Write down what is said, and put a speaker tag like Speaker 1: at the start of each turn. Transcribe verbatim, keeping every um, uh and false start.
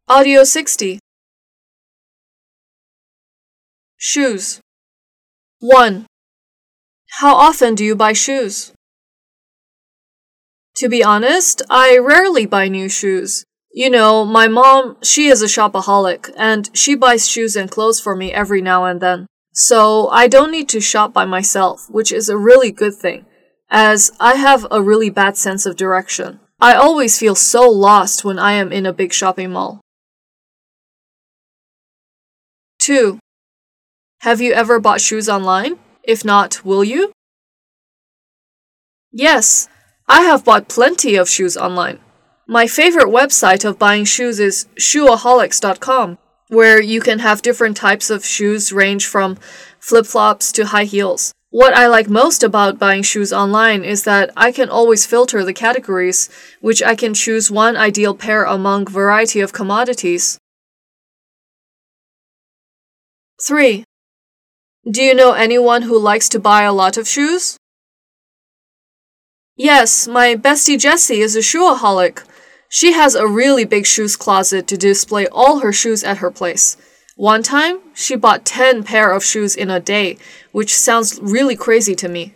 Speaker 1: Audio sixty. Shoes. one. How often do you buy shoes? To be honest, I rarely buy new shoes. You know, my mom, she is a shopaholic, and she buys shoes and clothes for me every now and then. So I don't need to shop by myself, which is a really good thing, as I have a really bad sense of direction. I always feel so lost when I am in a big shopping mall. two. Have you ever bought shoes online? If not, will you? Yes, I have bought plenty of shoes online. My favorite website of buying shoes is shoeaholics dot com, where you can have different types of shoes range from flip-flops to high heels. What I like most about buying shoes online is that I can always filter the categories, which I can choose one ideal pair among a variety of commodities. three. Do you know anyone who likes to buy a lot of shoes? Yes, my bestie Jessie is a shoeaholic. She has a really big shoes closet to display all her shoes at her place. One time, she bought ten pair of shoes in a day, which sounds really crazy to me.